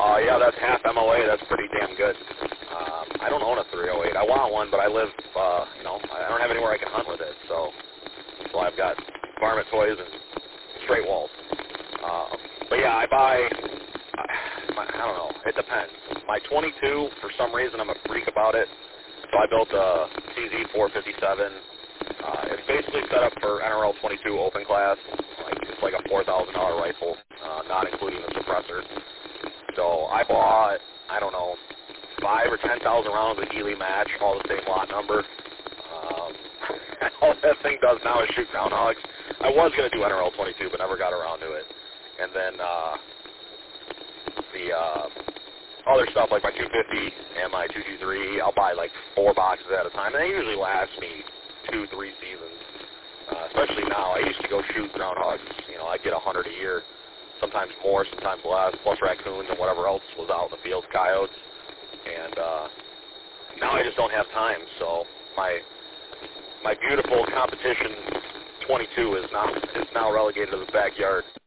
Yeah, that's half MOA. That's pretty damn good. I don't own a 308. I want one, but I live, I don't have anywhere I can hunt with it. So I've got varmint toys and straight walls. But yeah, I buy, I don't know, it depends. My 22, for some reason, I'm a freak about it. So I built a CZ 457. It's basically set up for NRL 22 open class. It's like a $4,000 rifle, not including the suppressor. So I bought, I don't know, 5,000 or 10,000 rounds of Ely match, all the same lot number. All that thing does now is shoot groundhogs. I was going to do NRL 22, but never got around to it. And then the other stuff like my 250 and my 223, I'll buy like 4 boxes at a time, and they usually last me 2-3 seasons. Especially now, I used to go shoot groundhogs. I'd get 100 a year, sometimes more, sometimes less, plus raccoons and whatever else was out in the field, coyotes. And now I just don't have time. So my beautiful competition 22 is now relegated to the backyard.